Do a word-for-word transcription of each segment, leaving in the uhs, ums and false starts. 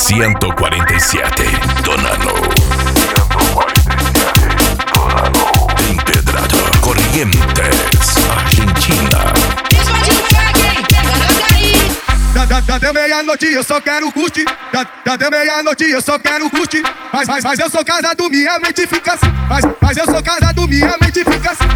ciento cuarenta y siete, Donano. Empedrado, Corrientes, Argentina. Da, da, da meia-noite eu só quero curtir. Da, da, da meia-noite eu só quero curtir. Mas, mas, mas eu sou casado, minha mente fica assim. Mas, mas eu sou casado, minha mente fica assim.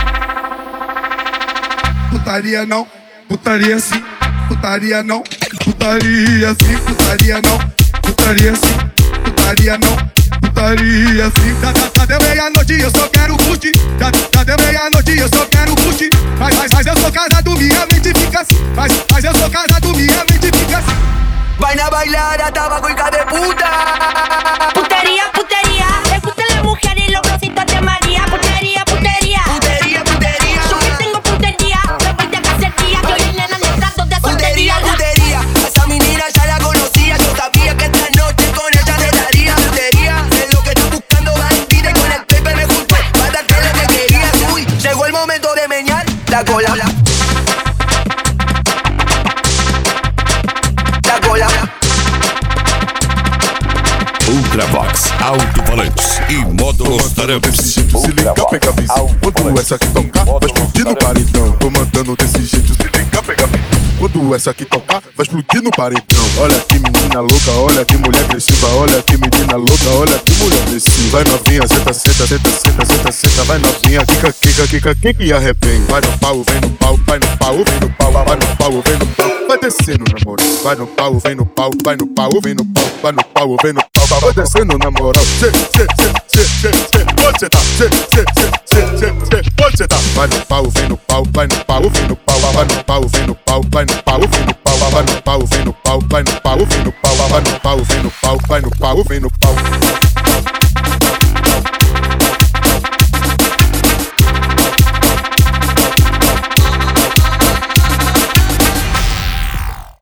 Putaria não, putaria sim. Putaria não, putaria sim. Putaria não, putaria sim. Putaria não, putaria sim. Da, da, da meia-noite eu só quero curtir. Da, da, da meia-noite eu só quero curtir. Mas, mas, mas eu sou casado, minha mente fica assim. Mas, mas eu sou casado, minha mente fica assim. Vayan a bailar a tabaco, hija de puta. Putería, putería. Le gustan las mujeres y los rositos de María. Putería, putería. Putería, putería. Yo que tengo putería. Me voy de cacería. Yo y nena en el trato de soltería. Putería, putería. A esa menina ya la conocía. Yo sabía que esta noche con ella te daría. Putería, es lo que estás buscando, bandida. Y con el pepe me junté para darte lo que querías. Uy, llegó el momento de meñar la cola. Ultravox, alto-falantes e modos tarantes. Se liga, pega a visão. Quando essa aqui tocar, vai explodir no paredão. Tô mandando desse jeito, se liga, pega a visão. Quando essa aqui tocar, vai explodir no paredão. Olha que menina louca, olha que mulher agressiva. Olha que menina louca, olha que mulher agressiva. Vai novinha, senta, senta, senta, senta, senta, senta. Vai novinha, quica, quica, quica, quica e arrepende. Vai no pau, vem no pau, vai no pau, vem no pau. Vai no pau, vem no pau, vai descendo, namorado. Vai no pau, vem no pau, vai no pau, vem no pau. Vai no pau, vem no pau, vai descendo, na moral. Cê, cê, cê, cê, cê, cê, pode cê tá. Cê, cê, cê, cê, cê, cê, pode cê tá. Vai no pau, vem no pau, vai no pau, vem no pau. Vai no pau, vem no pau, vai no pau, vem no pau. Vai no pau, vem no pau, vai no pau, vem no pau. Vai no pau, vem no pau, vai no pau, vem no pau.